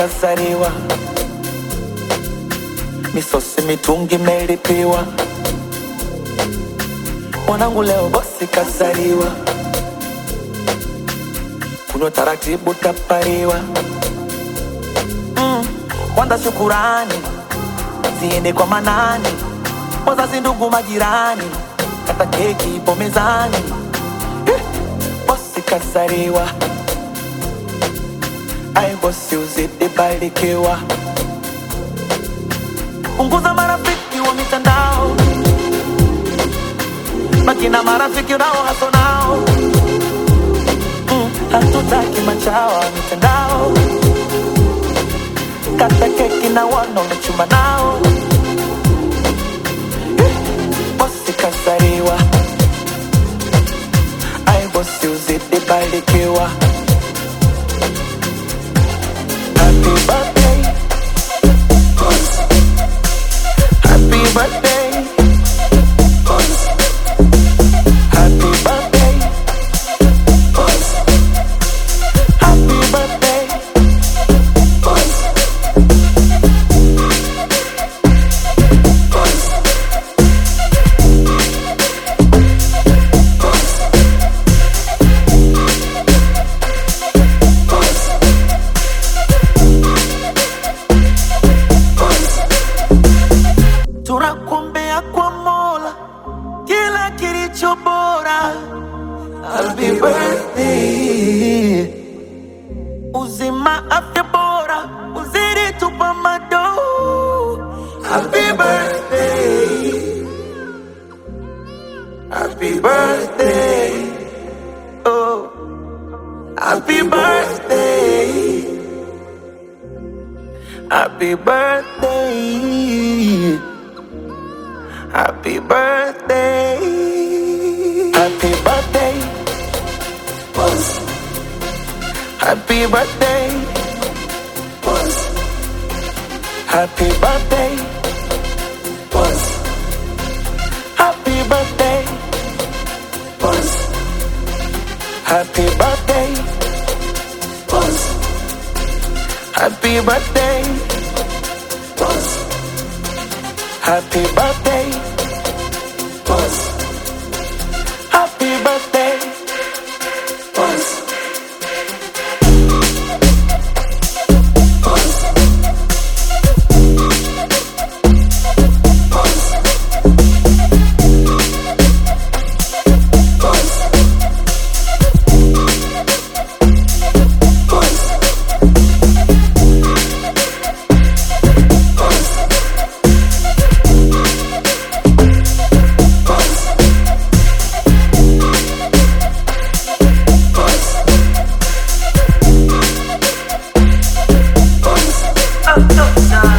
kasariwa, misosi mitungi melipiwa. Mwanangu leo bosi kasariwa, kunywa taratibu tapariwa. Kwanza shukurani ziende kwa manani, wazazi, ndugu, majirani, kata keki ipo mezani. Bosi kasariwa, ai bosi uzidi barikiwa. Punguza marafiki wa mitandao, baki na marafiki unao haso nao. Hatutaki machawa wa mitandao, kata keki na wanaonachuma nao. Bosi kasariwa, ai bosi uzidi barikiwa. Happy birthday, happy birthday, happy birthday, happy birthday. Tunakuombea kwa Mola kila kilicho bora. Happy birthday, uzima, afya bora, uzidi tupa mado. Happy birthday, happy birthday, oh, happy birthday, happy birthday. Happy birthday, happy birthday, Buzz. Happy birthday, Buzz. Happy birthday, Buzz. Happy birthday, Buzz. Happy birthday, Buzz. Happy birthday, Buzz. Happy birthday, Buzz. Happy birthday, Buzz. Buzz. Buzz. Buzz. Buzz.